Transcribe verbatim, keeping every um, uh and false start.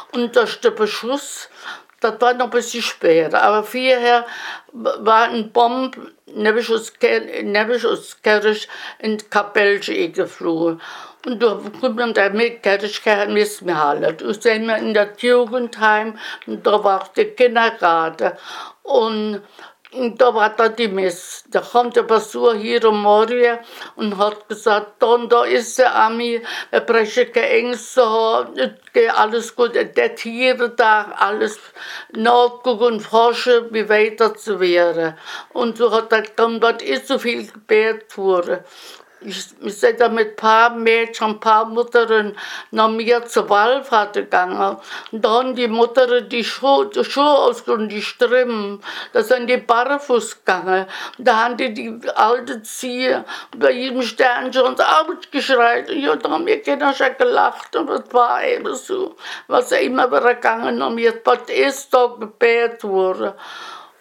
Und durch den Beschuss, das war noch ein bisschen später, aber vorher war ein Bomb nebst aus Kirche in die Kapelle geflogen. Und da konnte man da mit Kirche nicht mehr halten. Da sind wir in das Jugendheim und da war der Kindergarten. Und Und da war da die Messe. Da kommt der Besuch hier am Morgen und hat gesagt, Don, da ist der Ami, wir brechen keine Ängste haben, es geht alles gut. Der Tiere da, alles nachgucken und forschen, wie weiter zu werden. Und so hat er gesagt, dort ist so viel gebet worden. Ich, ich bin da mit ein paar Mädchen, ein paar Müttern nach mir zur Wallfahrt gegangen. Und da haben die Müttern die Schuhe, die Schuhe ausgezogen, die Strümpfe. Da sind die barfuß gegangen. Und da haben die die alte Ziehe bei jedem Sternchen uns ausgeschreit. Ja, da haben wir Kinder schon gelacht. Und das war eben so. Was immer wieder gegangen und mir das ist da gebet wurde.